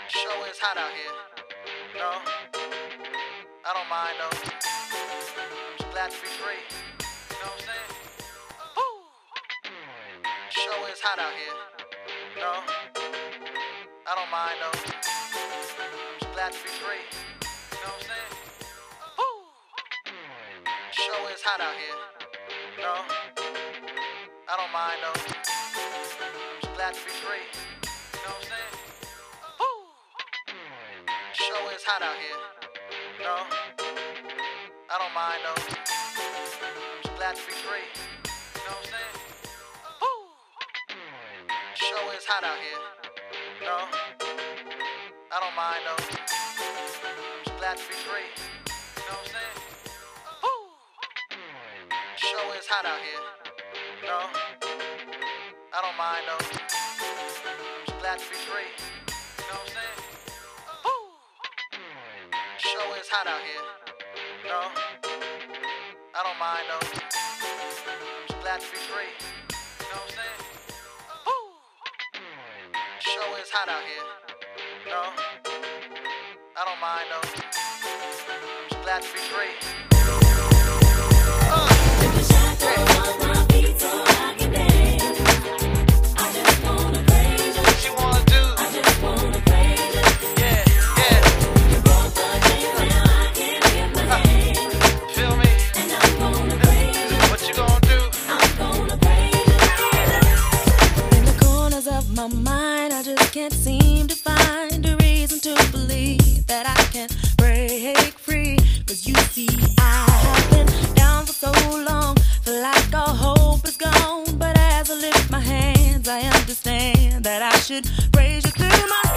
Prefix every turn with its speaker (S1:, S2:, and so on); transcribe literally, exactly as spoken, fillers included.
S1: Sure is hot out here. No, I don't mind though. Just glad to be free. You know what I'm saying? Woo! Sure is hot out here. No, I don't mind though. Just glad to be free. You know what I'm saying? Woo! Sure is hot out here. No, I don't mind though. Just glad to be free. You know what I'm saying? Sure is hot out here. No, I don't mind though. Just glad to be free. You know what I'm saying? Woo! Sure is hot out here. No, I don't mind though. Just glad to be free. You know what I'm saying? Woo! Sure is hot out here. No, I don't mind though. Just glad to be free. You know what I'm saying? Sure is hot out here. No, I don't mind though. Just glad to be free. You know what I'm saying? Woo! Sure is hot out here. No, I don't mind though. Just glad to be free. Uh,
S2: my mind, I just can't seem to find a reason to believe that I can break free. Cause you see, I have been down for so long, feel like all hope is gone. But as I lift my hands, I understand that I should praise you through my